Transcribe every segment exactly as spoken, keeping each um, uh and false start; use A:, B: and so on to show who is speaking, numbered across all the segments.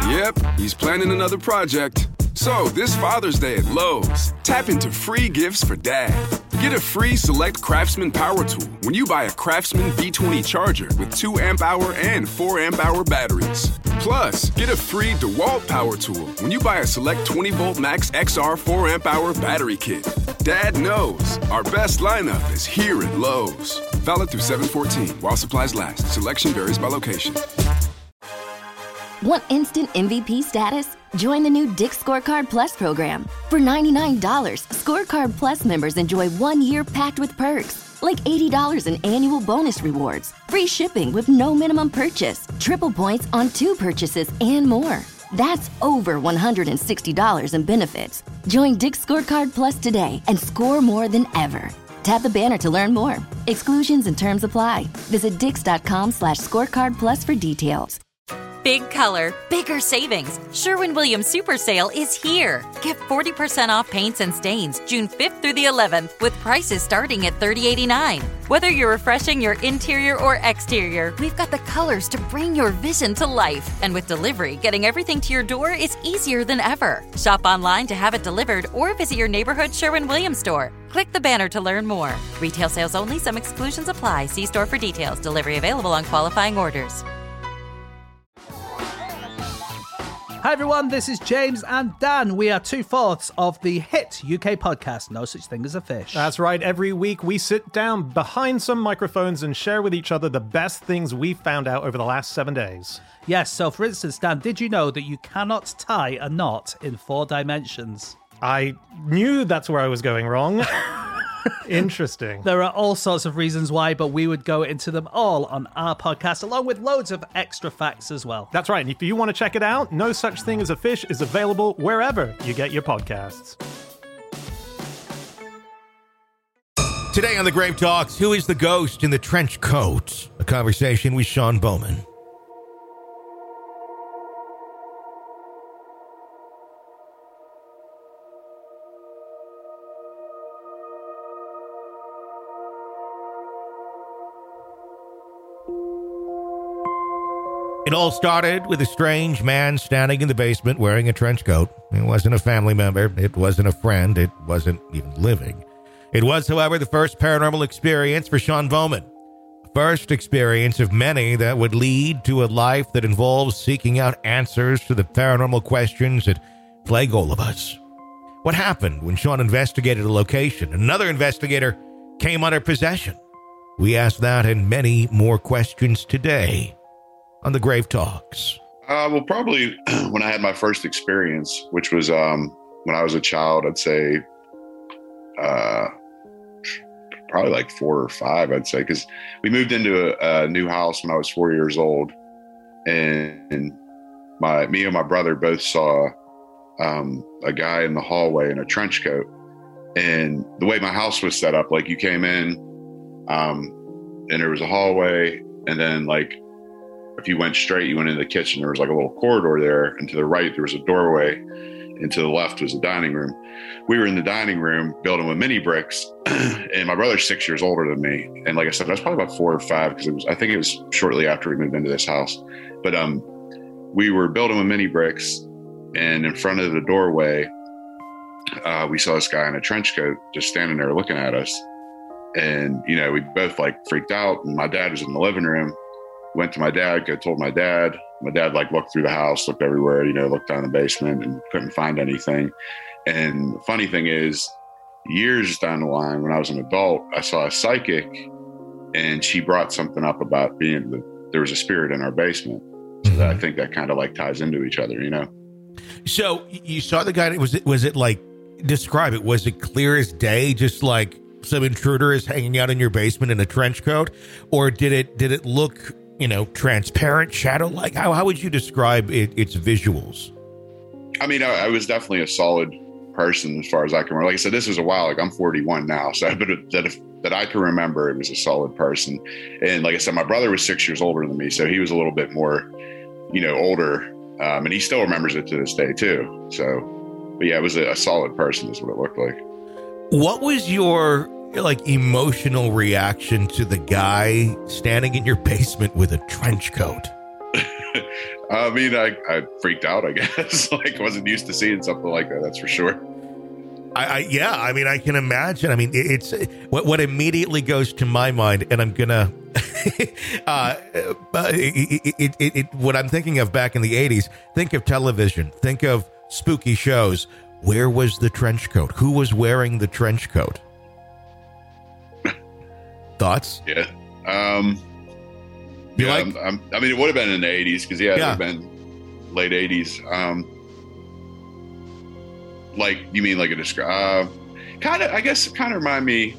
A: Yep, he's planning another project. So, this Father's Day at Lowe's, tap into free gifts for Dad. Get a free Select Craftsman power tool when you buy a Craftsman V twenty charger with two amp hour and four amp hour batteries. Plus, get a free DeWalt power tool when you buy a Select twenty volt Max X R four amp hour battery kit. Dad knows our best lineup is here at Lowe's. Valid through seven fourteen while supplies last. Selection varies by location.
B: Want instant M V P status? Join the new Dick's Scorecard Plus program. For ninety-nine dollars, Scorecard Plus members enjoy one year packed with perks, like eighty dollars in annual bonus rewards, free shipping with no minimum purchase, triple points on two purchases, and more. That's over one hundred sixty dollars in benefits. Join Dick's Scorecard Plus today and score more than ever. Tap the banner to learn more. Exclusions and terms apply. Visit dix.com slash scorecard plus for details.
C: Big color, bigger savings. Sherwin-Williams Super Sale is here. Get forty percent off paints and stains June fifth through the eleventh with prices starting at thirty eighty-nine. Whether you're refreshing your interior or exterior, we've got the colors to bring your vision to life. And with delivery, getting everything to your door is easier than ever. Shop online to have it delivered or visit your neighborhood Sherwin-Williams store. Click the banner to learn more. Retail sales only. Some exclusions apply. See store for details. Delivery available on qualifying orders.
D: Hi everyone, this is James and Dan. We are two-fourths of the hit U K podcast, No Such Thing as a Fish.
E: That's right. Every week we sit down behind some microphones and share with each other the best things we've found out over the last seven days.
D: Yes, so for instance, Dan, did you know that you cannot tie a knot in four dimensions?
E: I knew that's where I was going wrong. Interesting.
D: There are all sorts of reasons why, but we would go into them all on our podcast, along with loads of extra facts as well.
E: That's right. And if you want to check it out, No Such Thing as a Fish is available wherever you get your podcasts.
F: Today on The Grave Talks, who is the ghost in the trench coat? A conversation with Sean Bowman. It all started with a strange man standing in the basement wearing a trench coat. It wasn't a family member. It wasn't a friend. It wasn't even living. It was, however, the first paranormal experience for Sean Bowman. The first experience of many that would lead to a life that involves seeking out answers to the paranormal questions that plague all of us. What happened when Sean investigated a location? Another investigator came under possession. We asked that and many more questions today on The Grave Talks.
G: Uh, well, probably when I had my first experience, which was um, when I was a child, I'd say uh, probably like four or five, I'd say, because we moved into a, a new house when I was four years old. And, and my me and my brother both saw um, a guy in the hallway in a trench coat. And the way my house was set up, like you came in um, and there was a hallway, and then like if you went straight, you went into the kitchen. There was like a little corridor there, and to the right, there was a doorway, and to the left was a dining room. We were in the dining room building with mini bricks, and my brother's six years older than me. And like I said, I was probably about four or five because it was, I think it was shortly after we moved into this house. But um, we were building with mini bricks, and in front of the doorway, uh, we saw this guy in a trench coat just standing there looking at us. And, you know, we both like freaked out, and my dad was in the living room. Went to my dad, told my dad. My dad like looked through the house, looked everywhere, you know, looked down the basement and couldn't find anything. And the funny thing is, years down the line, when I was an adult, I saw a psychic, and she brought something up about being the, there was a spirit in our basement. So mm-hmm. that, I think that kind of like ties into each other, you know.
F: So you saw the guy. Was it was it like describe it? Was it clear as day, just like some intruder is hanging out in your basement in a trench coat, or did it did it look, you know, transparent, shadow-like? How how would you describe it, its visuals?
G: I mean, I, I was definitely a solid person as far as I can remember. Like I said, this was a while. Like I'm forty-one now, so but that if, that I can remember, it was a solid person. And like I said, my brother was six years older than me, so he was a little bit more, you know, older, um, and he still remembers it to this day too. So, but yeah, it was a, a solid person, is what it looked like.
F: What was your like emotional reaction to the guy standing in your basement with a trench coat?
G: I mean, I, I freaked out, I guess. Like, wasn't used to seeing something like that, that's for sure.
F: I, I yeah, I mean, I can imagine. I mean, it's what what immediately goes to my mind, and I'm gonna, uh, it, it, it, it, what I'm thinking of back in the eighties. Think of television. Think of spooky shows. Where was the trench coat? Who was wearing the trench coat? Thoughts?
G: Yeah. Um,
F: you
G: yeah,
F: like?
G: I'm, I'm, I mean, it would have been in the eighties because, yeah, it
F: Yeah.
G: would have been late eighties. Um, like, you mean like a describe? Uh, kind of, I guess, kind of remind me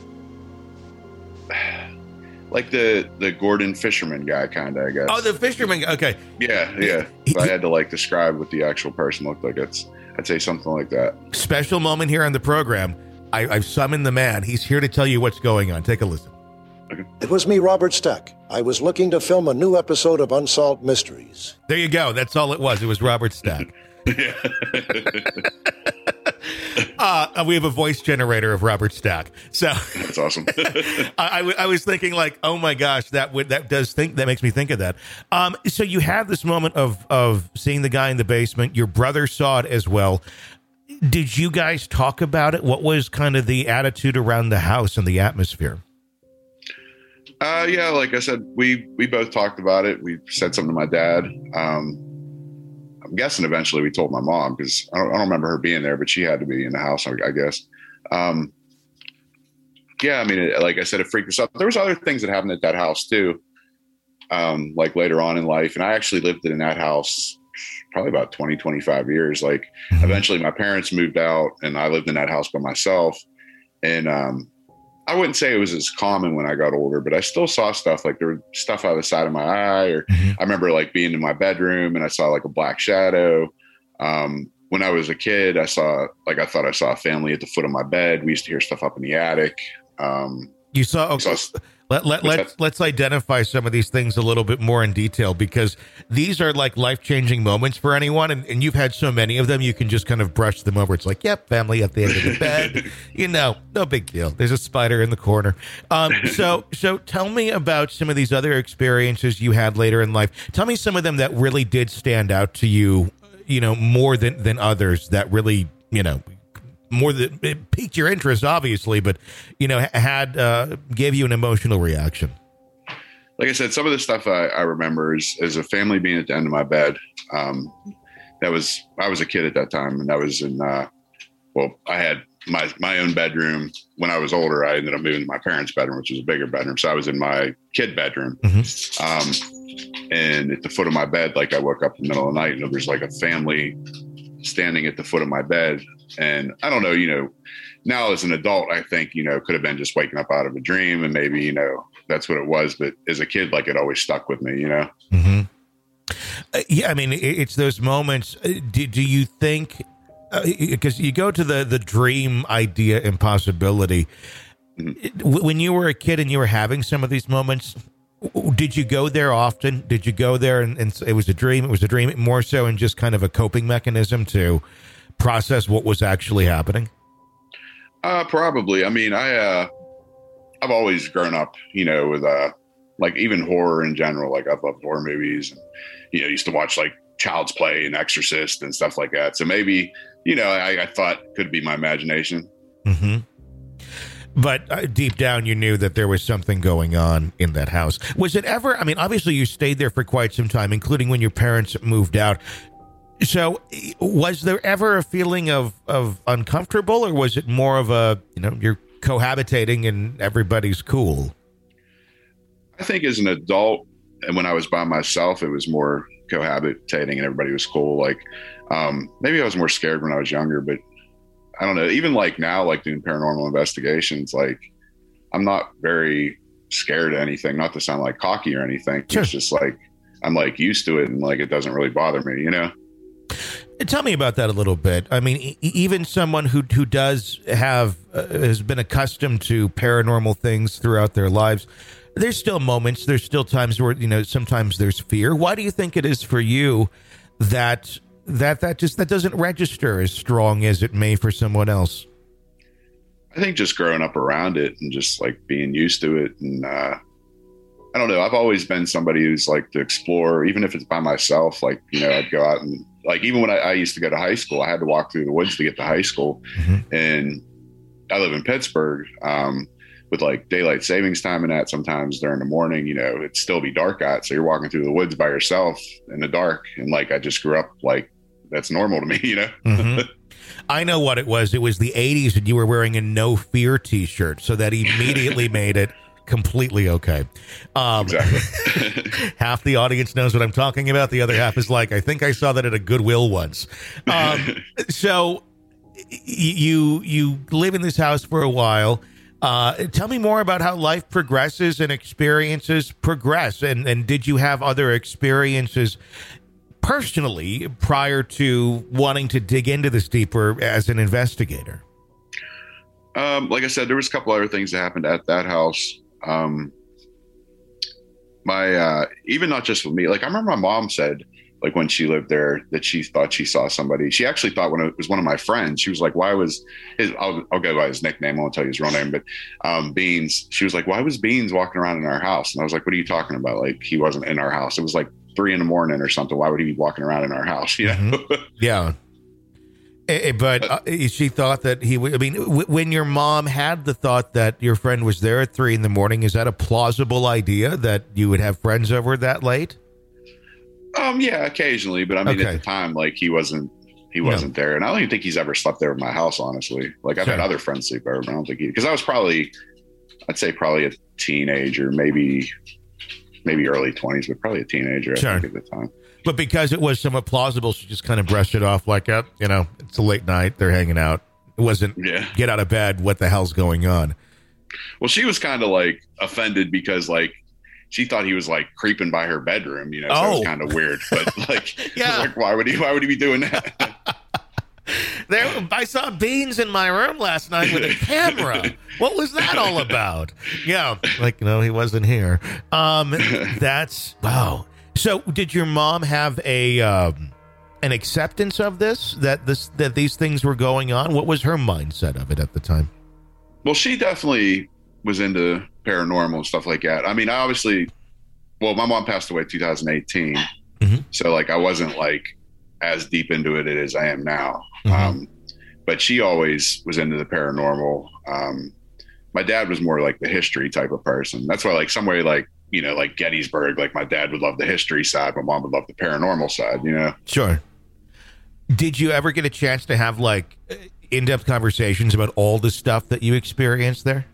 G: like the the Gordon Fisherman guy, kind of, I guess.
F: Oh, the fisherman. guy. Okay.
G: Yeah, yeah. If I had to like describe what the actual person looked like, it's I'd say something like that.
F: Special moment here on the program. I, I've summoned the man. He's here to tell you what's going on. Take a listen.
H: It was me, Robert Stack. I was looking to film a new episode of Unsolved Mysteries.
F: There you go. That's all it was. It was Robert Stack. uh, we have a voice generator of Robert Stack. So
G: that's awesome.
F: I, I, w- I was thinking like, oh my gosh, that would that does think that makes me think of that. Um, so you have this moment of of seeing the guy in the basement. Your brother saw it as well. Did you guys talk about it? What was kind of the attitude around the house and the atmosphere?
G: Uh, yeah, like I said, we we both talked about it. We said something to my dad. Um, I'm guessing eventually we told my mom because I don't, I don't remember her being there, but she had to be in the house, I, I guess. Um, yeah, I mean, it, like I said, it freaked us out. There was other things that happened at that house too, um, like later on in life. And I actually lived in that house probably about twenty, twenty-five years. Like eventually my parents moved out and I lived in that house by myself. And um, I wouldn't say it was as common when I got older, but I still saw stuff like there was stuff out of the side of my eye, or mm-hmm. I remember like being in my bedroom and I saw like a black shadow. Um, when I was a kid, I saw, like, I thought I saw a family at the foot of my bed. We used to hear stuff up in the attic. Um,
F: you saw, okay.
G: saw
F: let, let, let's, let's identify some of these things a little bit more in detail, because these are like life-changing moments for anyone. And, and you've had so many of them, you can just kind of brush them over. It's like, yep, family at the end of the bed, you know, no big deal. There's a spider in the corner. Um, so, so tell me about some of these other experiences you had later in life. Tell me some of them that really did stand out to you, you know, more than, than others that really, you know, more than it piqued your interest, obviously, but, you know, had, uh, gave you an emotional reaction.
G: Like I said, some of the stuff I, I remember is, is a family being at the end of my bed. Um, that was, I was a kid at that time, and that was in, uh, well, I had my, my own bedroom. When I was older, I ended up moving to my parents' bedroom, which was a bigger bedroom. So I was in my kid bedroom. Mm-hmm. Um, and at the foot of my bed, like I woke up in the middle of the night and there was like a family standing at the foot of my bed. And I don't know, you know, now as an adult, I think, you know, could have been just waking up out of a dream and maybe, you know, that's what it was. But as a kid, like, it always stuck with me, you know?
F: Mm-hmm. Uh, yeah. I mean, it's those moments. Do, do you think, because uh, you go to the, the dream idea impossibility, mm-hmm. when you were a kid and you were having some of these moments, did you go there often? Did you go there and, and it was a dream? It was a dream more so in just kind of a coping mechanism to process what was actually happening?
G: Uh, probably. I mean, I, uh, I've always grown up, you know, with, uh, like even horror in general. Like I've loved horror movies and, you know, used to watch like Child's Play and Exorcist and stuff like that. So maybe, you know, I, I thought it could be my imagination.
F: Mm-hmm. But uh, deep down, you knew that there was something going on in that house. Was it ever, I mean, obviously you stayed there for quite some time, including when your parents moved out. So was there ever a feeling of, of uncomfortable, or was it more of a, you know, you're cohabitating and everybody's cool?
G: I think as an adult, and when I was by myself, it was more cohabitating and everybody was cool. Like, um, maybe I was more scared when I was younger, but I don't know. Even like now, like doing paranormal investigations, like I'm not very scared of anything, not to sound like cocky or anything. Sure. It's just like, I'm like used to it and like, it doesn't really bother me, you know?
F: Tell me about that a little bit. I mean, e- even someone who who does have uh, has been accustomed to paranormal things throughout their lives, there's still moments, there's still times where, you know, sometimes there's fear. Why do you think it is for you that that that just that doesn't register as strong as it may for someone else?
G: I think just growing up around it and just like being used to it, and uh, I don't know. I've always been somebody who's like to explore, even if it's by myself. Like, you know, I'd go out and like, even when I, I used to go to high school, I had to walk through the woods to get to high school. Mm-hmm. And I live in Pittsburgh, um, with like daylight savings time and that sometimes during the morning, you know, it'd still be dark out. So you're walking through the woods by yourself in the dark. And like, I just grew up like, that's normal to me, you know?
F: Mm-hmm. I know what it was. It was the eighties and you were wearing a No Fear t-shirt. So that immediately made it completely okay. Um, exactly. Half the audience knows what I'm talking about. The other half is like, I think I saw that at a Goodwill once. Um, so you, you live in this house for a while. Uh, tell me more about how life progresses and experiences progress. And, and did you have other experiences personally prior to wanting to dig into this deeper as an investigator?
G: Um, like I said, there was a couple other things that happened at that house. Um, my, uh, even not just with me, like I remember my mom said, like when she lived there, that she thought she saw somebody. She actually thought when it was one of my friends, she was like, why was his, I'll, I'll go by his nickname. I won't tell you his real name, but, um, Beans, she was like, why was Beans walking around in our house? And I was like, what are you talking about? Like, he wasn't in our house. It was like three in the morning or something. Why would he be walking around in our house? You know?
F: Mm-hmm. Yeah. But uh, she thought that he would, I mean, w- when your mom had the thought that your friend was there at three in the morning, is that a plausible idea that you would have friends over that late?
G: Um, yeah, occasionally. But I mean,
F: okay.
G: at the time, like he wasn't, he wasn't no. there. And I don't even think he's ever slept there at my house, honestly. Like I've sure. had other friends sleep over, but I don't think he, because I was probably, I'd say probably a teenager, maybe, maybe early twenties, but probably a teenager
F: sure.
G: I think at the time.
F: But because it was somewhat plausible, she just kind of brushed it off like, oh, you know, it's a late night. They're hanging out. It wasn't yeah. get out of bed. What the hell's going on?
G: Well, she was kind of like offended because like she thought he was like creeping by her bedroom, you know, so oh. it was kind of weird. But like, yeah. like, why would he, why would he be doing that?
F: There, I saw Beans in my room last night with a camera. What was that all about? Yeah. Like, no, he wasn't here. Um, that's, wow. So, did your mom have a um, an acceptance of this that this that these things were going on? What was her mindset of it at the time?
G: Well, she definitely was into paranormal and stuff like that. I mean, I obviously, well, my mom passed away in two thousand eighteen, mm-hmm. so like I wasn't like as deep into it as I am now. Mm-hmm. Um, but she always was into the paranormal. Um, my dad was more like the history type of person. That's why, like, some way, like. You know, like Gettysburg, like my dad would love the history side. My mom would love the paranormal side, you know?
F: Sure. Did you ever get a chance to have like in-depth conversations about all the stuff that you experienced there?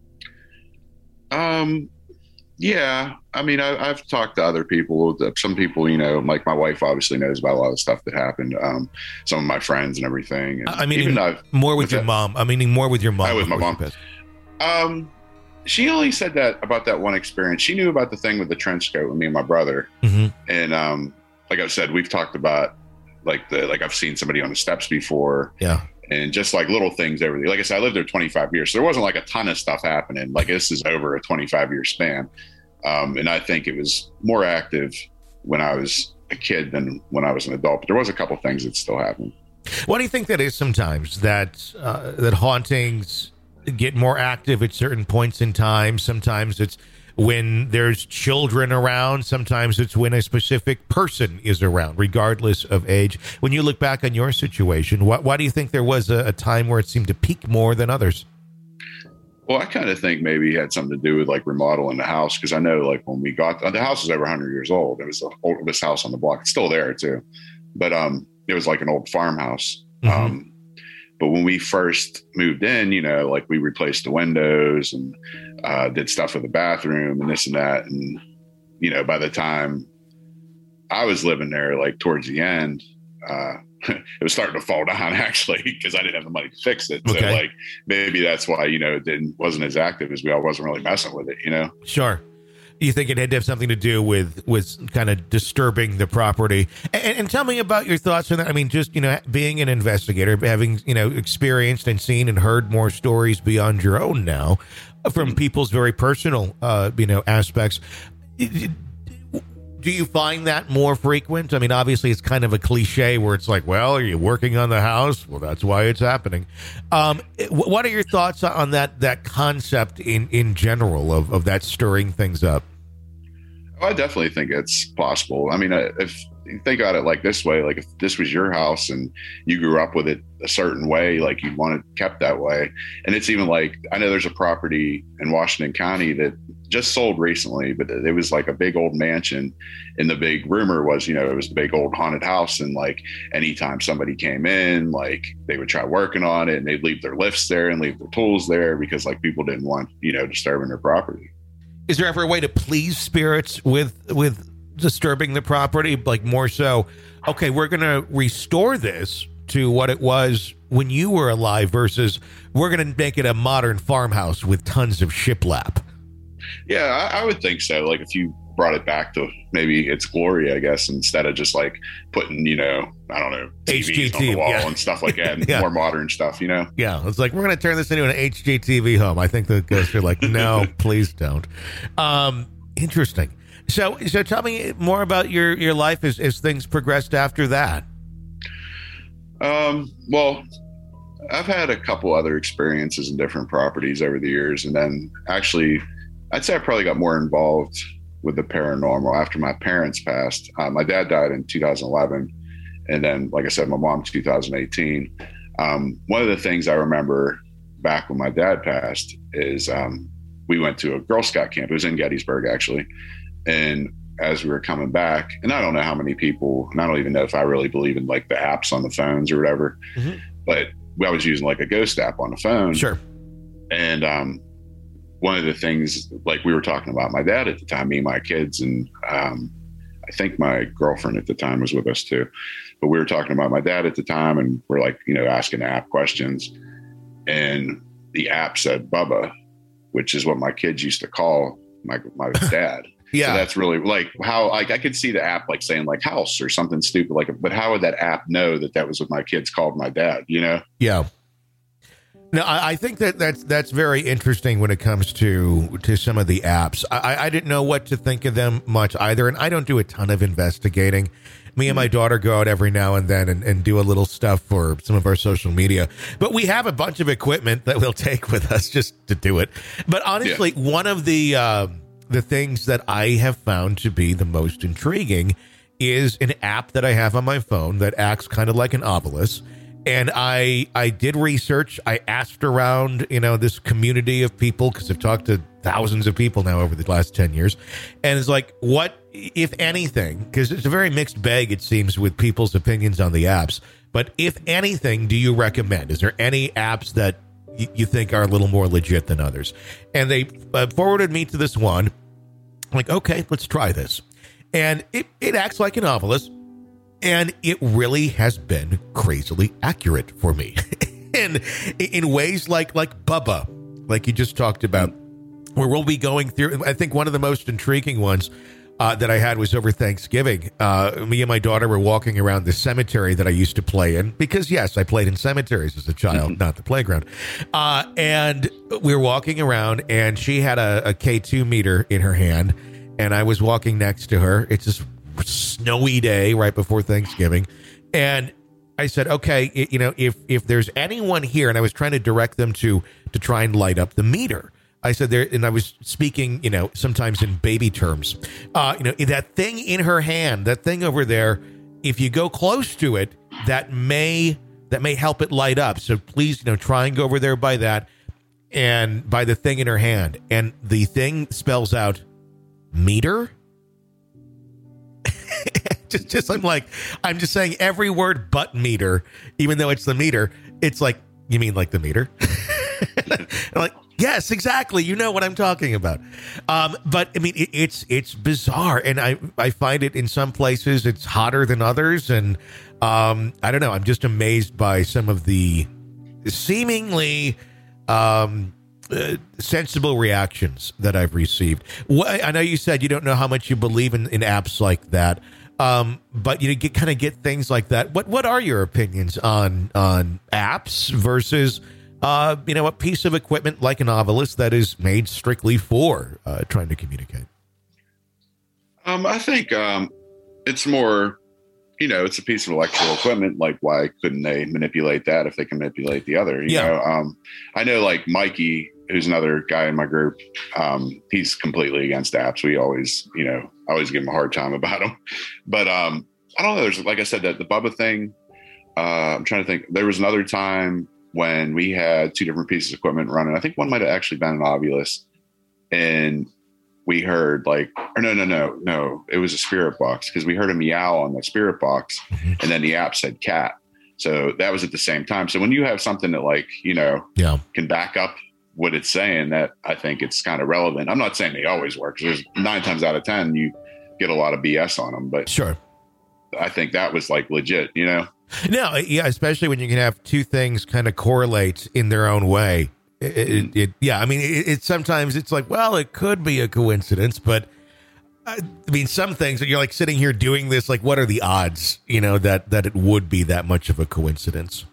G: Um, yeah. I mean, I, I've talked to other people, some people, you know, like my wife obviously knows about a lot of stuff that happened. Um, some of my friends and everything. And
F: I mean, even more with your that, mom. I mean, more with your mom.
G: I with my mom. Um, She only said that about that one experience. She knew about the thing with the trench coat with me and my brother. Mm-hmm. And um, like I said, we've talked about like the like I've seen somebody on the steps before.
F: Yeah.
G: And just like little things everything. Like I said, I lived there twenty-five years. So there wasn't like a ton of stuff happening. Like this is over a twenty-five year span. Um, and I think it was more active when I was a kid than when I was an adult. But there was a couple things that still happened.
F: Why do you think that is sometimes that uh, that hauntings get more active at certain points in time? Sometimes it's when there's children around. Sometimes it's when a specific person is around, regardless of age. When you look back on your situation, why, why do you think there was a, a time where it seemed to peak more than others?
G: Well, I kind of think maybe it had something to do with like remodeling the house. Cause I know like when we got, the house is over one hundred years old. It was the oldest house on the block. It's still there too. But um, it was like an old farmhouse. Mm-hmm. Um, But when we first moved in, you know, like we replaced the windows and uh, did stuff with the bathroom and this and that. And, you know, by the time I was living there, like towards the end, uh, it was starting to fall down actually, because I didn't have the money to fix it. Okay. So like, maybe that's why, you know, it didn't, wasn't as active as we all wasn't really messing with it, you know?
F: Sure. You think it had to have something to do with, with kind of disturbing the property. And, and tell me about your thoughts on that. I mean, just, you know, being an investigator, having, you know, experienced and seen and heard more stories beyond your own now from people's very personal, uh, you know, aspects. Do you find that more frequent? I mean, obviously it's kind of a cliche where it's like, well, are you working on the house? Well, that's why it's happening. Um, what are your thoughts on that, that concept in, in general of, of that stirring things up?
G: I definitely think it's possible. I mean, if you think about it like this way, like if this was your house and you grew up with it a certain way, like you'd want it kept that way. And it's even like, I know there's a property in Washington County that just sold recently, but it was like a big old mansion. And the big rumor was, you know, it was the big old haunted house. And like anytime somebody came in, like they would try working on it and they'd leave their lifts there and leave their tools there because like people didn't want, you know, disturbing their property.
F: Is there ever a way to please spirits with with disturbing the property? Like more so, okay, we're going to restore this to what it was when you were alive versus we're going to make it a modern farmhouse with tons of shiplap.
G: Yeah, I, I would think so. Like if you brought it back to maybe its glory, I guess, instead of just like putting, you know, I don't know, T Vs
F: H G T V,
G: on the wall
F: yeah.
G: and stuff like that, and
F: Yeah.
G: more modern stuff, you know?
F: Yeah, it's like, we're going to turn this into an H G T V home. I think the ghosts are like, no, please don't. Um, interesting. So, so tell me more about your, your life as, as things progressed after that.
G: Um, well, I've had a couple other experiences in different properties over the years. And then actually, I'd say I probably got more involved with the paranormal after my parents passed. Uh, my dad died in two thousand eleven. And then, like I said, my mom, two thousand eighteen. Um, one of the things I remember back when my dad passed is um, we went to a Girl Scout camp. It was in Gettysburg, actually. And as we were coming back, and I don't know how many people, and I don't even know if I really believe in like the apps on the phones or whatever, mm-hmm. but I was using like a ghost app on the phone.
F: Sure.
G: And um, one of the things, like we were talking about my dad at the time, me and my kids, and um, I think my girlfriend at the time was with us too. But we were talking about my dad at the time, and we're like, you know, asking the app questions. And the app said Bubba, which is what my kids used to call my my dad.
F: Yeah.
G: So that's really like how, like, I could see the app like saying like house or something stupid like, but how would that app know that that was what my kids called my dad, you know?
F: Yeah. No, I, I think that that's, that's very interesting when it comes to, to some of the apps. I, I didn't know what to think of them much either. And I don't do a ton of investigating. Me and my daughter go out every now and then and, and do a little stuff for some of our social media. But we have a bunch of equipment that we'll take with us just to do it. But honestly, yeah. one of the... Uh, the things that I have found to be the most intriguing is an app that I have on my phone that acts kind of like an obelisk. And I I did research. I asked around, you know, this community of people, because I've talked to thousands of people now over the last ten years. And it's like, what, if anything, because it's a very mixed bag, it seems, with people's opinions on the apps. But if anything, do you recommend? Is there any apps that y- you think are a little more legit than others? And they uh, forwarded me to this one. I'm like, okay, let's try this. And it, it acts like an obelisk, and it really has been crazily accurate for me. And in ways like like Bubba, like you just talked about, where we'll be going through, I think one of the most intriguing ones uh, that I had was over Thanksgiving. Uh, me and my daughter were walking around the cemetery that I used to play in, because yes, I played in cemeteries as a child, not the playground. Uh, and we were walking around, and she had a, a K two meter in her hand, and I was walking next to her. It's this snowy day right before Thanksgiving. And I said, okay, it, you know, if, if there's anyone here, and I was trying to direct them to, to try and light up the meter. I said there, and I was speaking, you know, sometimes in baby terms, uh, you know, that thing in her hand, that thing over there, if you go close to it, that may, that may help it light up. So please, you know, try and go over there by that and by the thing in her hand. And the thing spells out meter. just, just, I'm like, I'm just saying every word but meter, even though it's the meter. It's like, you mean like the meter? I'm like, yes, exactly. You know what I'm talking about. Um, but I mean, it, it's it's bizarre, and I I find it in some places it's hotter than others, and um, I don't know. I'm just amazed by some of the seemingly um, uh, sensible reactions that I've received. What, I know you said you don't know how much you believe in, in apps like that, um, but you get kind of get things like that. What what are your opinions on on apps versus Uh, you know, a piece of equipment like an obelisk that is made strictly for uh, trying to communicate?
G: Um, I think um, it's more, you know, it's a piece of electrical equipment. Like, why couldn't they manipulate that if they can manipulate the other? You
F: Yeah.
G: know, um, I know like Mikey who's another guy in my group, um, he's completely against apps. We always, you know, I always give him a hard time about them. But um, I don't know. There's, like I said, that the Bubba thing, uh, I'm trying to think. There was another time when we had two different pieces of equipment running. I think one might have actually been an Ovilus. And we heard like, or no, no, no, no. It was a Spirit Box, because we heard a meow on the Spirit Box, and then the app said cat. So that was at the same time. So when you have something that, like, you know, yeah. can back up what it's saying, that I think it's kind of relevant. I'm not saying they always work. There's nine times out of ten, you get a lot of B S on them, but
F: sure.
G: I think that was like legit, you know?
F: No, yeah, especially when you can have two things kind of correlate in their own way. It, it, it yeah, I mean, it, it sometimes it's like, well, it could be a coincidence, but I mean, some things that you're like sitting here doing this, like, what are the odds, you know, that, that it would be that much of a coincidence?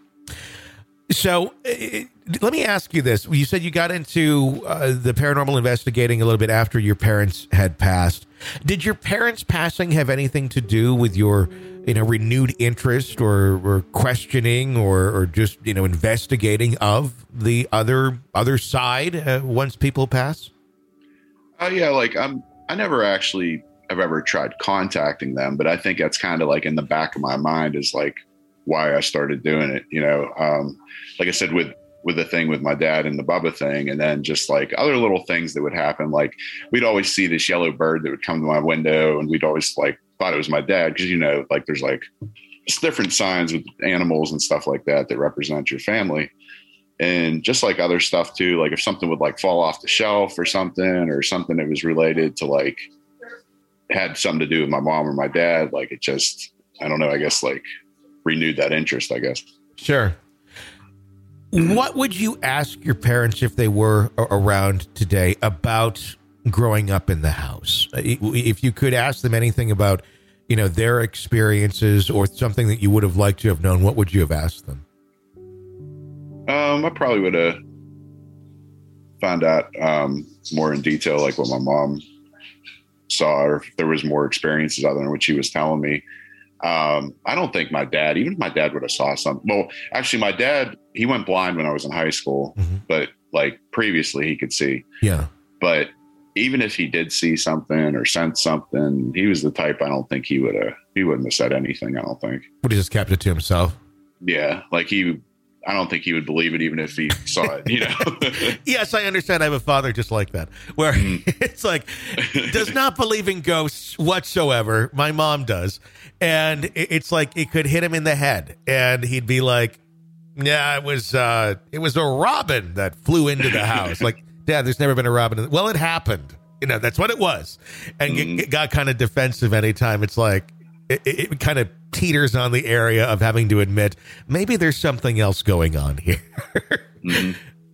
F: So it, let me ask you this. You said you got into uh, the paranormal investigating a little bit after your parents had passed. Did your parents passing have anything to do with your, you know, renewed interest or, or questioning or, or just, you know, investigating of the other other side uh, once people pass?
G: Oh, uh, yeah. Like, I'm, I never actually have ever tried contacting them, but I think that's kind of like in the back of my mind is like why I started doing it. You know, um, like I said, with, with the thing with my dad and the Bubba thing, and then just like other little things that would happen. Like, we'd always see this yellow bird that would come to my window, and we'd always like thought it was my dad. Cause you know, like there's like different signs with animals and stuff like that that represent your family. And just like other stuff too, like if something would like fall off the shelf or something, or something that was related to like had something to do with my mom or my dad, like it just, I don't know, I guess like renewed that interest, I guess.
F: Sure. What would you ask your parents if they were around today about growing up in the house? If you could ask them anything about, you know, their experiences or something that you would have liked to have known, what would you have asked them?
G: Um, I probably would have found out um, more in detail, like what my mom saw, or if there was more experiences other than what she was telling me. Um, I don't think my dad, even if my dad would have saw something. Well, actually, my dad, he went blind when I was in high school, mm-hmm. but like previously he could see.
F: Yeah.
G: But even if he did see something or sense something, he was the type, I don't think he would have, he wouldn't have said anything, I don't think.
F: Would he just kept it to himself?
G: Yeah. Like he, I don't think he would believe it even if he saw it, you know?
F: Yes, I understand. I have a father just like that, where mm. it's like, does not believe in ghosts whatsoever. My mom does. And it's like, it could hit him in the head. And he'd be like, yeah, it was, uh, it was a robin that flew into the house. Like, Dad, there's never been a robin. Well, it happened. You know, that's what it was. And mm. it got kind of defensive anytime. It's like, it, it kind of teeters on the area of having to admit maybe there's something else going on here. Mm-hmm.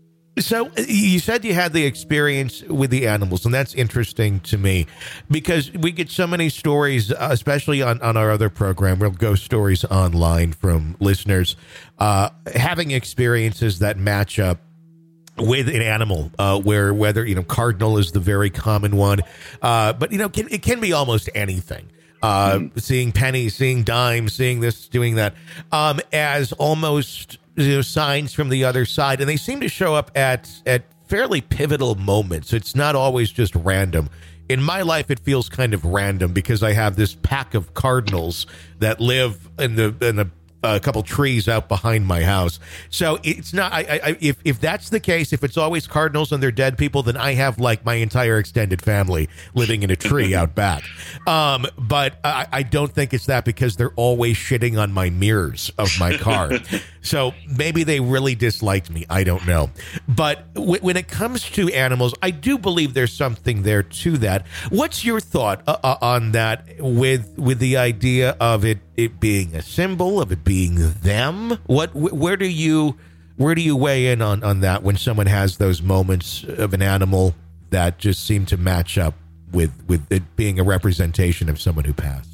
F: So you said you had the experience with the animals, and that's interesting to me because we get so many stories, especially on, on our other program, Real Ghost Stories Online, from listeners uh, having experiences that match up with an animal, uh, where whether, you know, cardinal is the very common one, uh, but, you know, can, it can be almost anything. Uh, mm. Seeing pennies, seeing dimes, seeing this, doing that, um, as almost, you know, signs from the other side. And they seem to show up at, at fairly pivotal moments. It's not always just random. In my life, it feels kind of random because I have this pack of cardinals that live in the, in the, a couple trees out behind my house. So it's not, I, I, if, if that's the case, if it's always cardinals and they're dead people, then I have like my entire extended family living in a tree out back. Um, but I, I don't think it's that because they're always shitting on my mirrors of my car. So maybe they really disliked me. I don't know. But w- when it comes to animals, I do believe there's something there to that. What's your thought uh, on that with, with the idea of it, it being a symbol, of it being them? What, wh- where do you, where do you weigh in on, on that when someone has those moments of an animal that just seem to match up with, with it being a representation of someone who passed?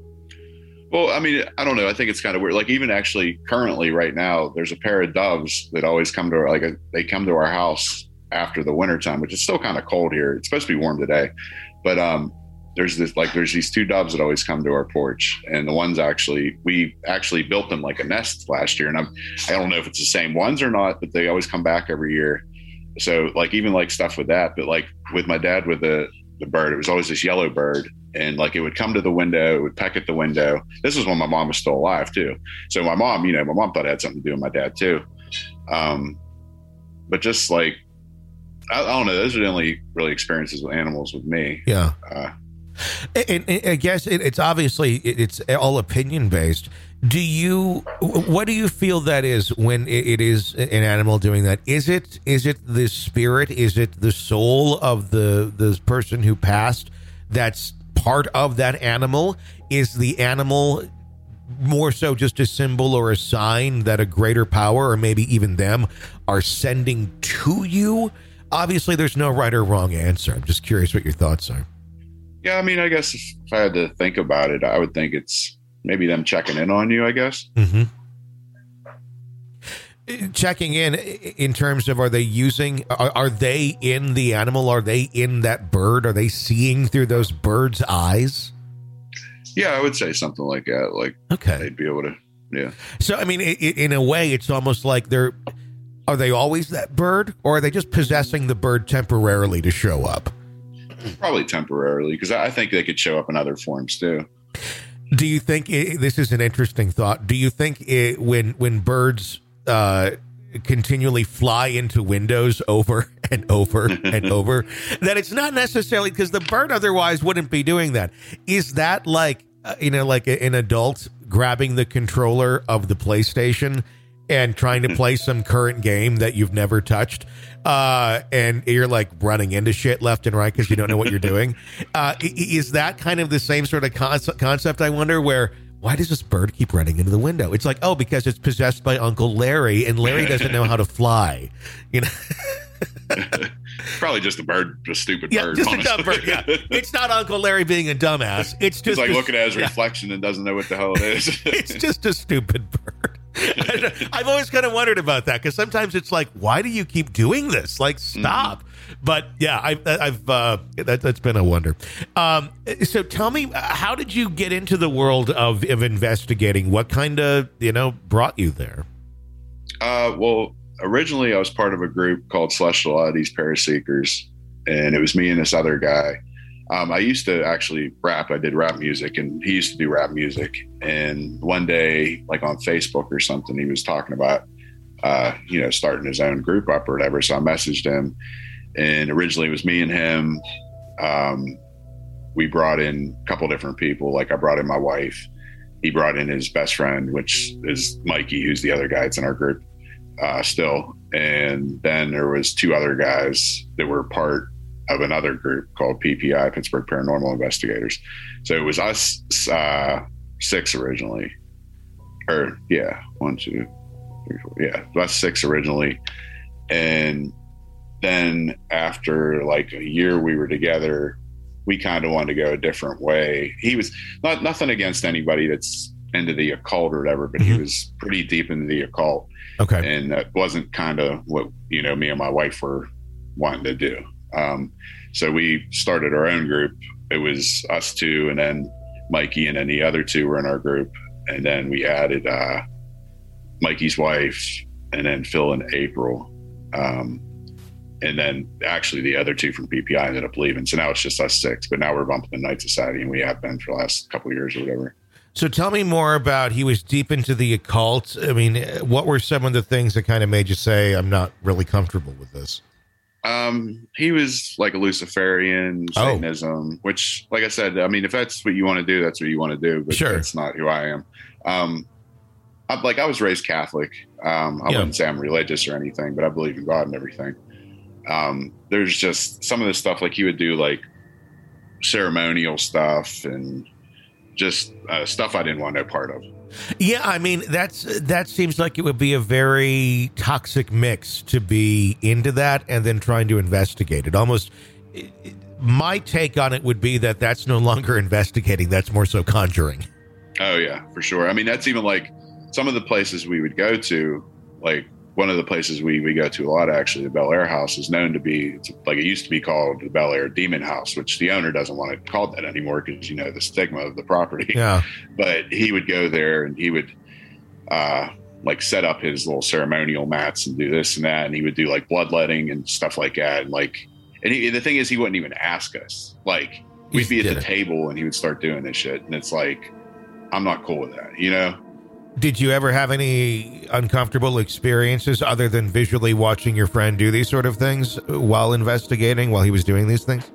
G: Well, I mean, I don't know. I think it's kind of weird. Like even actually currently right now, there's a pair of doves that always come to our, like a, they come to our house after the winter time, which is still kind of cold here. It's supposed to be warm today, but, um, there's this, like, there's these two doves that always come to our porch, and the ones actually, we actually built them like a nest last year. And I'm, I don't know if it's the same ones or not, but they always come back every year. so like even like stuff with that, but like with my dad with the the bird, it was always this yellow bird, and like it would come to the window, it would peck at the window. This was when my mom was still alive too. So my mom, you know, my mom thought it had something to do with my dad too. Um, but just like I, I don't know, those are the only really experiences with animals with me.
F: Yeah.
G: Uh,
F: And, and I guess it, it's obviously it's all opinion based. Do you? What do you feel that is when it, it is an animal doing that? Is it is it the spirit? Is it the soul of the the person who passed? That's part of that animal. Is the animal more so just a symbol or a sign that a greater power, or maybe even them, are sending to you? Obviously, there's no right or wrong answer. I'm just curious what your thoughts are.
G: Yeah, I mean, I guess if, if I had to think about it, I would think it's maybe them checking in on you, I guess.
F: Mm-hmm. Checking in in terms of, are they using, are, are they in the animal? Are they in that bird? Are they seeing through those birds' eyes?
G: Yeah, I would say something like that. Like,
F: okay,
G: they'd be able to, yeah.
F: So, I mean, it, it, in a way, it's almost like they're, are they always that bird? Or are they just possessing the bird temporarily to show up?
G: Probably temporarily, because I think they could show up in other forms too.
F: Do you think it, this is an interesting thought? Do you think it, when when birds uh, continually fly into windows over and over and over, that it's not necessarily because the bird otherwise wouldn't be doing that? Is that like uh, you know, like a, an adult grabbing the controller of the PlayStation and trying to play some current game that you've never touched, uh, and you're like running into shit left and right because you don't know what you're doing? Uh, is that kind of the same sort of concept, I wonder, where why does this bird keep running into the window? It's like, oh, because it's possessed by Uncle Larry, and Larry doesn't know how to fly. You know?
G: Probably just a bird, a stupid
F: yeah,
G: bird.
F: Just
G: honestly.
F: a dumb bird. Yeah, it's not Uncle Larry being a dumbass. It's just
G: He's like
F: a,
G: looking at his
F: yeah.
G: reflection and doesn't know what the hell it is.
F: It's just a stupid bird. I've always kind of wondered about that, because sometimes it's like, why do you keep doing this? Like, stop. Mm-hmm. But yeah, I, I've uh, that, that's been a wonder. Um, so tell me, how did you get into the world of, of investigating? What kind of, you know, brought you there?
G: Uh, well, originally I was part of a group called Celestial Oddities Paraseekers, and it was me and this other guy. Um, I used to actually rap. I did rap music, and he used to do rap music. And one day, like on Facebook or something, he was talking about, uh, you know, starting his own group up or whatever. So I messaged him, and originally it was me and him. Um, we brought in a couple different people. Like I brought in my wife. He brought in his best friend, which is Mikey, who's the other guy that's in our group uh, still. And then there was two other guys that were part of another group called P P I, Pittsburgh Paranormal Investigators. So it was us uh, six originally, or yeah, one, two, three, four, yeah, us six originally. And then after like a year we were together, we kind of wanted to go a different way. He was not nothing against anybody that's into the occult or whatever, but mm-hmm. he was pretty deep into the occult.
F: Okay.
G: And that wasn't kind of what, you know, me and my wife were wanting to do. Um, so we started our own group. It was us two, and then Mikey, and then the other two were in our group. And then we added uh, Mikey's wife, and then Phil and April. Um, and then actually the other two from P P I ended up leaving. So now it's just us six, but now we're bumping the Night Society, and we have been for the last couple of years or whatever.
F: So tell me more about, he was deep into the occult. I mean, what were some of the things that kind of made you say, I'm not really comfortable with this?
G: Um, he was like a Luciferian, Satanism, oh. which, like I said, I mean, if that's what you want to do, that's what you want to do, but
F: sure.
G: That's not who I am. Um, I, like I was raised Catholic. Um, I yeah. wouldn't say I'm religious or anything, but I believe in God and everything. Um, there's just some of the stuff, like he would do like ceremonial stuff and just uh, stuff I didn't want no part of.
F: Yeah, I mean, that's that seems like it would be a very toxic mix to be into that and then trying to investigate it. Almost, it, it, my take on it would be that that's no longer investigating. That's more so conjuring.
G: Oh, yeah, for sure. I mean, that's even like some of the places we would go to, like one of the places we, we go to a lot, actually, the Bel Air House is known to be, it's like it used to be called the Bel Air Demon House, which the owner doesn't want it called that anymore because, you know, the stigma of the property.
F: Yeah.
G: But he would go there and he would, uh, like set up his little ceremonial mats and do this and that. And he would do like bloodletting and stuff like that. And like, and he, the thing is, he wouldn't even ask us. Like, we'd be at the table and he would start doing this shit. And it's like, I'm not cool with that, you know?
F: Did you ever have any uncomfortable experiences other than visually watching your friend do these sort of things while investigating, while he was doing these things?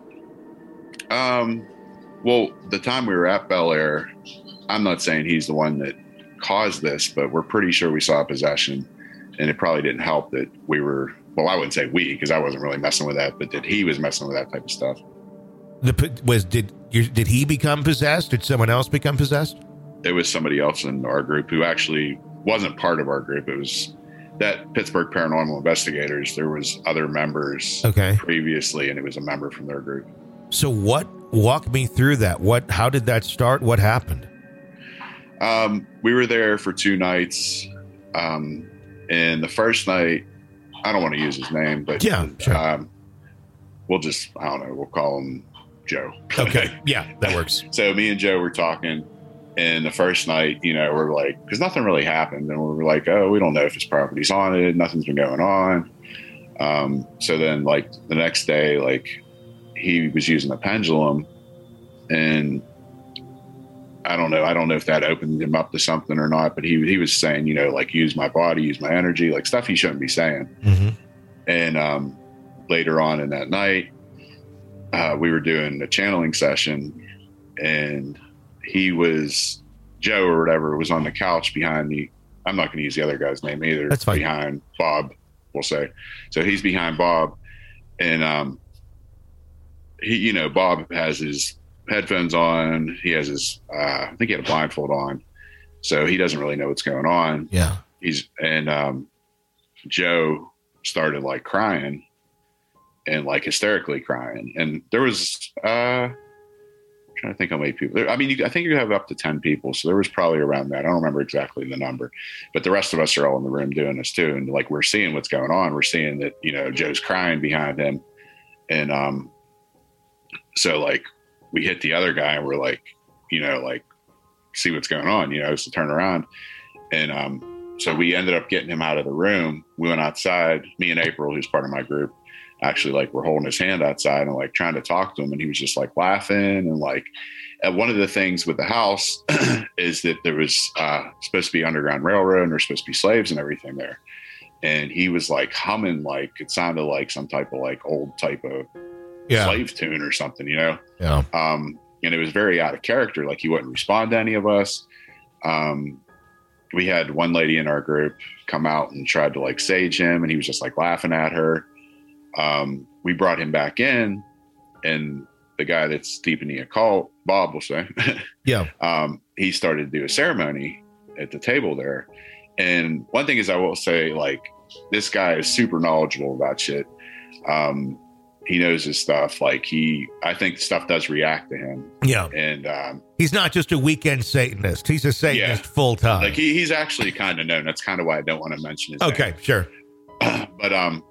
G: Um, well, the time we were at Bel Air, I'm not saying he's the one that caused this, but we're pretty sure we saw a possession, and it probably didn't help that we were, well, I wouldn't say we, because I wasn't really messing with that, but that he was messing with that type of stuff.
F: The was did you, did he become possessed? Did someone else become possessed?
G: It was somebody else in our group who actually wasn't part of our group. It was that Pittsburgh Paranormal Investigators. There was other members
F: okay.
G: previously, and it was a member from their group.
F: So what, walk me through that. What, how did that start? What happened?
G: Um, we were there for two nights. Um, and the first night, I don't want to use his name, but
F: yeah, sure.
G: um, we'll just, I don't know, we'll call him Joe.
F: Okay. Yeah, that works.
G: So me and Joe were talking. And the first night, you know, we're like, because nothing really happened. And we were like, oh, we don't know if his property's haunted. Nothing's been going on. Um, so then, like, the next day, like, he was using a pendulum. And I don't know. I don't know if that opened him up to something or not. But he he was saying, you know, like, use my body, use my energy, like stuff he shouldn't be saying.
F: Mm-hmm.
G: And um, later on in that night, uh, we were doing a channeling session. And he was, Joe or whatever, was on the couch behind me. I'm not going to use the other guy's name either.
F: That's fine.
G: Behind Bob, we'll say. So he's behind Bob. And um, he, you know, Bob has his headphones on. He has his, uh, I think he had a blindfold on. So he doesn't really know what's going on.
F: Yeah.
G: He's, and um, Joe started like crying and like hysterically crying. And there was, uh, trying to think how many people there. I mean, you, I think you have up to ten people. So there was probably around that. I don't remember exactly the number, but the rest of us are all in the room doing this too. And like, we're seeing what's going on. We're seeing that, you know, Joe's crying behind him. And, um, so like we hit the other guy and we're like, you know, like see what's going on, you know, so turn around. And, um, so we ended up getting him out of the room. We went outside, me and April, who's part of my group, actually like we're holding his hand outside and like trying to talk to him. And he was just like laughing. And like, and one of the things with the house is that there was uh, supposed to be Underground Railroad and there's supposed to be slaves and everything there. And he was like humming, like it sounded like some type of like old type of yeah. slave tune or something, you know?
F: Yeah.
G: Um, and it was very out of character. Like he wouldn't respond to any of us. Um, we had one lady in our group come out and tried to like sage him and he was just like laughing at her. Um, we brought him back in and the guy that's deep in the occult, Bob will say,
F: yeah.
G: Um, he started to do a ceremony at the table there. And one thing is I will say, like, this guy is super knowledgeable about shit. Um, he knows his stuff. Like he, I think stuff does react to him.
F: Yeah.
G: And, um,
F: he's not just a weekend Satanist. He's a Satanist
G: yeah.
F: full time.
G: Like he, he's actually kind of known. That's kind of why I don't want to mention his
F: okay,
G: name.
F: Sure.
G: But, um,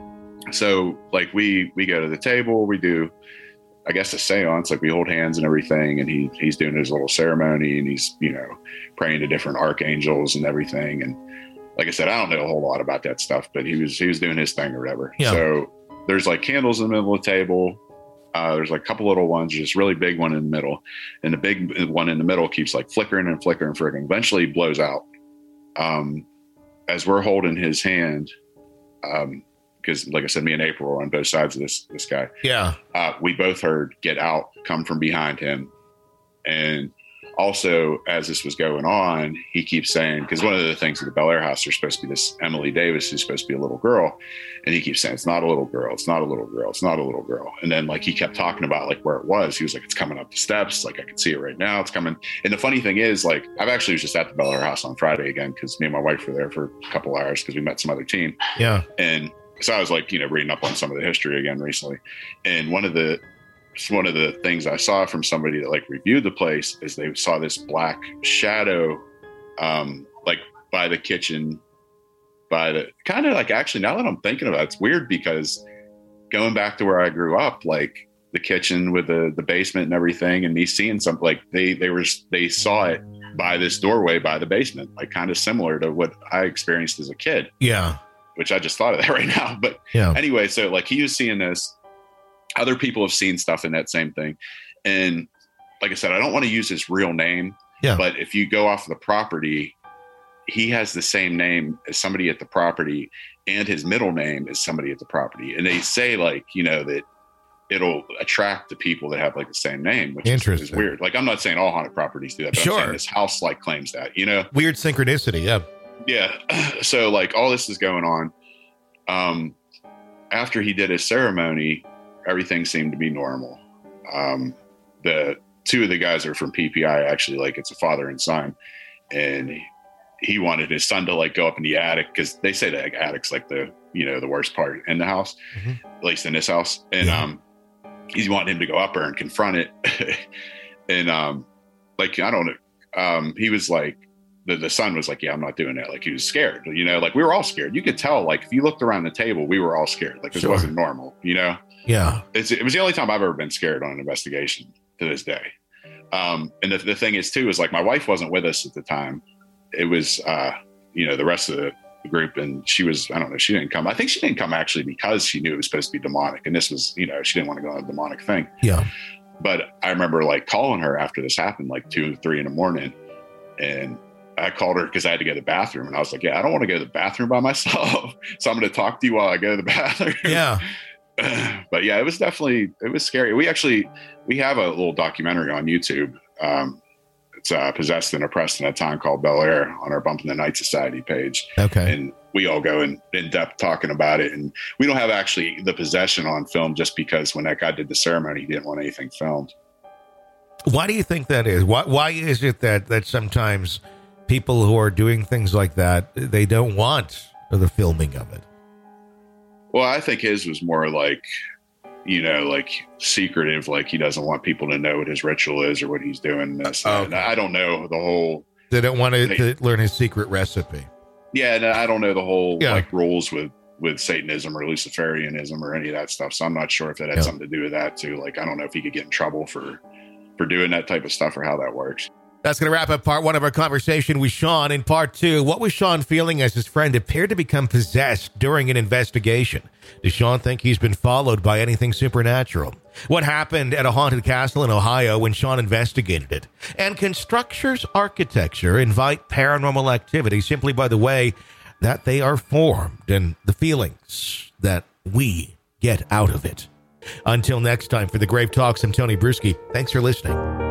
G: so like we, we go to the table, we do, I guess, a seance, like we hold hands and everything. And he, he's doing his little ceremony and he's, you know, praying to different archangels and everything. And like I said, I don't know a whole lot about that stuff, but he was, he was doing his thing or whatever.
F: Yeah.
G: So there's like candles in the middle of the table. Uh, there's like a couple little ones, just really big one in the middle. And the big one in the middle keeps like flickering and flickering and flickering, eventually blows out. Um, as we're holding his hand, um, because like I said, me and April are on both sides of this, this guy.
F: Yeah.
G: Uh, we both heard "Get Out" come from behind him. And also as this was going on, he keeps saying, because one of the things at the Bel Air house, there's supposed to be this Emily Davis who's supposed to be a little girl. And he keeps saying, it's not a little girl. It's not a little girl. It's not a little girl. And then like, he kept talking about like where it was. He was like, it's coming up the steps. Like I can see it right now. It's coming. And the funny thing is like, I've actually was just at the Bel Air house on Friday again, because me and my wife were there for a couple hours because we met some other team.
F: Yeah.
G: And so I was like, you know, reading up on some of the history again recently. And one of the, one of the things I saw from somebody that like reviewed the place is they saw this black shadow, um, like by the kitchen, by the kind of like, actually, now that I'm thinking about it, it's weird because going back to where I grew up, like the kitchen with the, the basement and everything, and me seeing something like they, they were, they saw it by this doorway by the basement, like kind of similar to what I experienced as a kid.
F: Yeah.
G: Which I just thought of that right now. But
F: yeah.
G: Anyway, so like he was seeing this. Other people have seen stuff in that same thing. And like I said, I don't want to use his real name.
F: Yeah.
G: But if you go off the property, he has the same name as somebody at the property, and his middle name is somebody at the property. And they say, like, you know, that it'll attract the people that have like the same name, which is, is weird. Like, I'm not saying all haunted properties do that, but
F: sure.
G: I'm saying this house like claims that, you know,
F: weird synchronicity. Yeah.
G: Yeah. So like all this is going on. Um, after he did his ceremony, everything seemed to be normal. Um, the two of the guys are from P P I, actually, like it's a father and son. And he, he wanted his son to like go up in the attic, because they say that attic's like the, you know, the worst part in the house, mm-hmm. at least in this house. And yeah. um, he's wanting him to go up there and confront it. and um, like, I don't know. Um, he was like, the, the son was like, yeah, I'm not doing that. Like he was scared, you know, like we were all scared. You could tell, like, if you looked around the table, we were all scared. Like this sure. wasn't normal, you know?
F: Yeah.
G: It's, it was the only time I've ever been scared on an investigation to this day. Um, and the, the thing is too, is like my wife wasn't with us at the time. It was, uh, you know, the rest of the group, and she was, I don't know, she didn't come. I think she didn't come actually because she knew it was supposed to be demonic. And this was, you know, she didn't want to go on a demonic thing.
F: Yeah.
G: But I remember like calling her after this happened, like two, three in the morning. And I called her because I had to go to the bathroom. And I was like, yeah, I don't want to go to the bathroom by myself. So I'm going to talk to you while I go to the bathroom.
F: Yeah.
G: But yeah, it was definitely, it was scary. We actually, we have a little documentary on YouTube. Um, it's uh, Possessed and Oppressed in a Town Called Bel Air on our Bump in the Night Society page.
F: Okay.
G: And we all go in, in depth talking about it. And we don't have actually the possession on film just because when that guy did the ceremony, he didn't want anything filmed.
F: Why do you think that is? Why, why is it that, that sometimes people who are doing things like that, they don't want the filming of it?
G: Well, I think his was more like, you know, like secretive, like he doesn't want people to know what his ritual is or what he's doing. This, okay. And I don't know the whole.
F: They don't want to, they, to learn his secret recipe.
G: Yeah, and I don't know the whole yeah. like rules with, with Satanism or Luciferianism or any of that stuff. So I'm not sure if that had yeah. something to do with that too. Like, I don't know if he could get in trouble for, for doing that type of stuff or how that works.
F: That's going to wrap up part one of our conversation with Sean. In part two, what was Sean feeling as his friend appeared to become possessed during an investigation? Does Sean think he's been followed by anything supernatural? What happened at a haunted castle in Ohio when Sean investigated it? And can structures architecture invite paranormal activity simply by the way that they are formed and the feelings that we get out of it? Until next time, for the Grave Talks, I'm Tony Bruschi. Thanks for listening.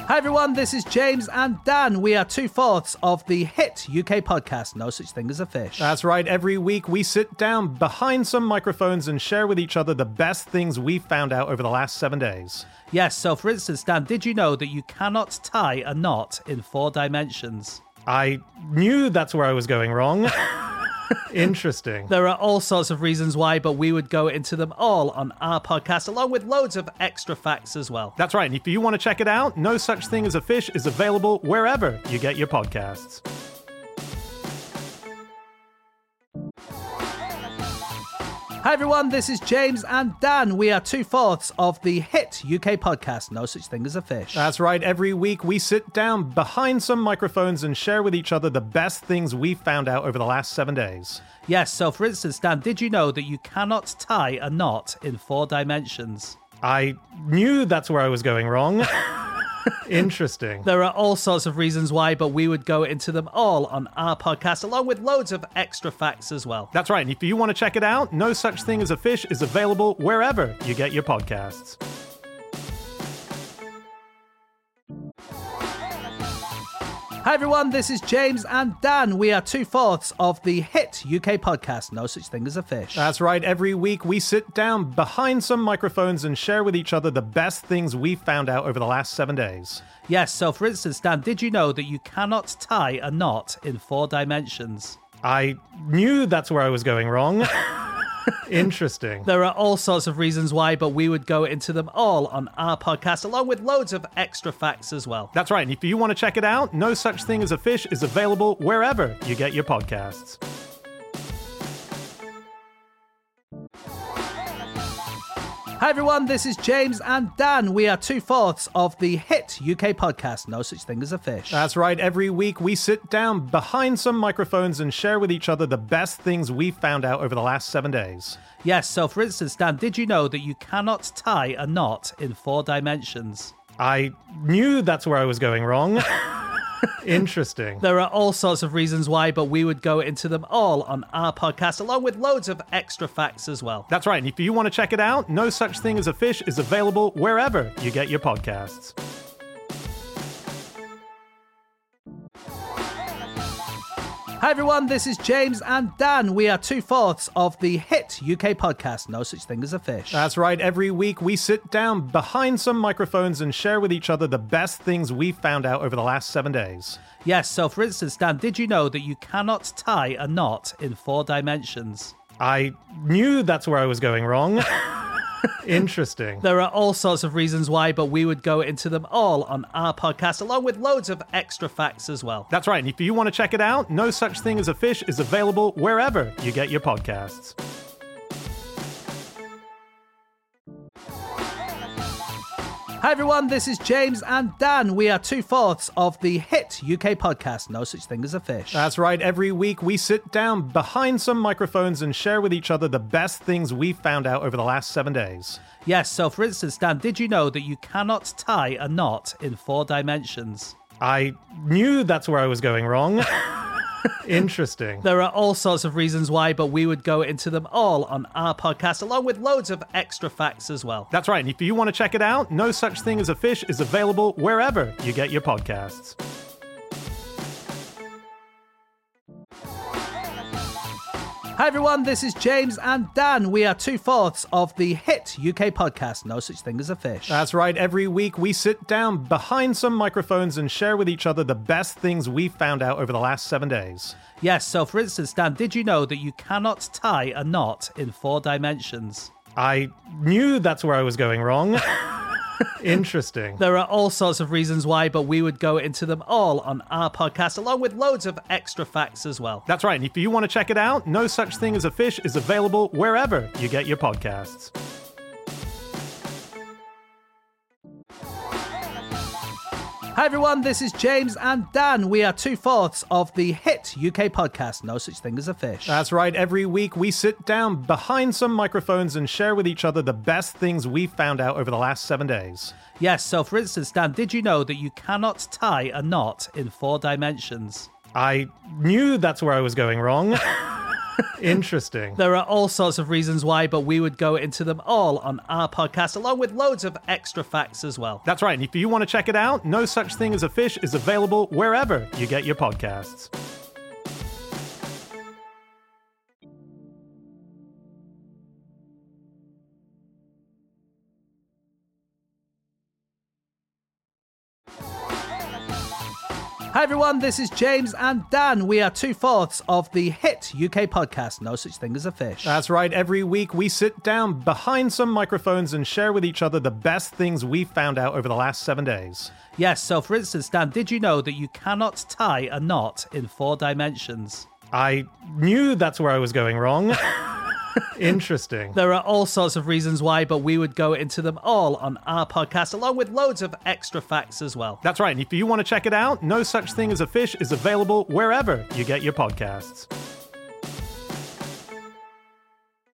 D: Hi everyone, this is James and Dan. We are two-fourths of the hit U K podcast, No Such Thing as a Fish.
E: That's right. Every week we sit down behind some microphones and share with each other the best things we've found out over the last seven days.
D: Yes, so for instance, Dan, did you know that you cannot tie a knot in four dimensions?
E: I knew that's where I was going wrong. Interesting.
D: There are all sorts of reasons why, but we would go into them all on our podcast, along with loads of extra facts as well.
E: That's right. And if you want to check it out, No Such Thing as a Fish is available wherever you get your podcasts.
D: Hi everyone, this is James and Dan. We are two-fourths of the hit U K podcast, No Such Thing as a Fish.
E: That's right. Every week we sit down behind some microphones and share with each other the best things we've found out over the last seven days.
D: Yes, so for instance, Dan, did you know that you cannot tie a knot in four dimensions?
E: I knew that's where I was going wrong. Interesting.
D: There are all sorts of reasons why, but we would go into them all on our podcast, along with loads of extra facts as well.
E: That's right. And if you want to check it out, No Such Thing as a Fish is available wherever you get your podcasts.
D: Hi everyone, this is James and Dan. We are two-fourths of the hit U K podcast, No Such Thing as a Fish.
E: That's right. Every week we sit down behind some microphones and share with each other the best things we've found out over the last seven days.
D: Yes, so for instance, Dan, did you know that you cannot tie a knot in four dimensions?
E: I knew that's where I was going wrong. Interesting.
D: There are all sorts of reasons why, but we would go into them all on our podcast, along with loads of extra facts as well.
E: That's right. And if you want to check it out, No Such Thing as a Fish is available wherever you get your podcasts.
D: Hi everyone, this is James and Dan. We are two-fourths of the hit U K podcast, No Such Thing as a Fish.
E: That's right. Every week we sit down behind some microphones and share with each other the best things we've found out over the last seven days.
D: Yes, so for instance, Dan, did you know that you cannot tie a knot in four dimensions?
E: I knew that's where I was going wrong. Interesting.
D: There are all sorts of reasons why, but we would go into them all on our podcast, along with loads of extra facts as well.
E: That's right. And if you want to check it out, No Such Thing as a Fish is available wherever you get your podcasts.
D: Hi everyone, this is James and Dan. We are two-fourths of the hit U K podcast, No Such Thing as a Fish.
E: That's right. Every week we sit down behind some microphones and share with each other the best things we've found out over the last seven days.
D: Yes, so for instance, Dan, did you know that you cannot tie a knot in four dimensions?
E: I knew that's where I was going wrong. Interesting.
D: There are all sorts of reasons why, but we would go into them all on our podcast, along with loads of extra facts as well.
E: That's right. And if you want to check it out, No Such Thing as a Fish is available wherever you get your podcasts.
D: Hi everyone, this is James and Dan. We are two-fourths of the hit U K podcast, No Such Thing as a Fish.
E: That's right. Every week we sit down behind some microphones and share with each other the best things we've found out over the last seven days.
D: Yes, so for instance, Dan, did you know that you cannot tie a knot in four dimensions?
E: I knew that's where I was going wrong. Interesting.
D: There are all sorts of reasons why, but we would go into them all on our podcast, along with loads of extra facts as well.
E: That's right. And if you want to check it out, No Such Thing as a Fish is available wherever you get your podcasts.
D: Hi everyone, this is James and Dan. We are two-fourths of the hit U K podcast, No Such Thing as a Fish.
E: That's right. Every week we sit down behind some microphones and share with each other the best things we've found out over the last seven days.
D: Yes, so for instance, Dan, did you know that you cannot tie a knot in four dimensions?
E: I knew that's where I was going wrong. Interesting.
D: There are all sorts of reasons why, but we would go into them all on our podcast, along with loads of extra facts as well.
E: That's right. And if you want to check it out, No Such Thing as a Fish is available wherever you get your podcasts.
D: Hi everyone, this is James and Dan. We are two-fourths of the hit U K podcast, No Such Thing as a Fish.
E: That's right. Every week we sit down behind some microphones and share with each other the best things we've found out over the last seven days.
D: Yes, so for instance, Dan, did you know that you cannot tie a knot in four dimensions?
E: I knew that's where I was going wrong. Interesting.
D: There are all sorts of reasons why, but we would go into them all on our podcast, along with loads of extra facts as well.
E: That's right. And if you want to check it out, No Such Thing as a Fish is available wherever you get your podcasts.
D: Hi everyone, this is James and Dan. We are two-fourths of the hit U K podcast, No Such Thing as a Fish.
E: That's right. Every week we sit down behind some microphones and share with each other the best things we found out over the last seven days.
D: Yes, so for instance, Dan, did you know that you cannot tie a knot in four dimensions?
E: I knew that's where I was going wrong. Interesting.
D: There are all sorts of reasons why, but we would go into them all on our podcast, along with loads of extra facts as well.
E: That's right. And if you want to check it out, No Such Thing as a Fish is available wherever you get your podcasts.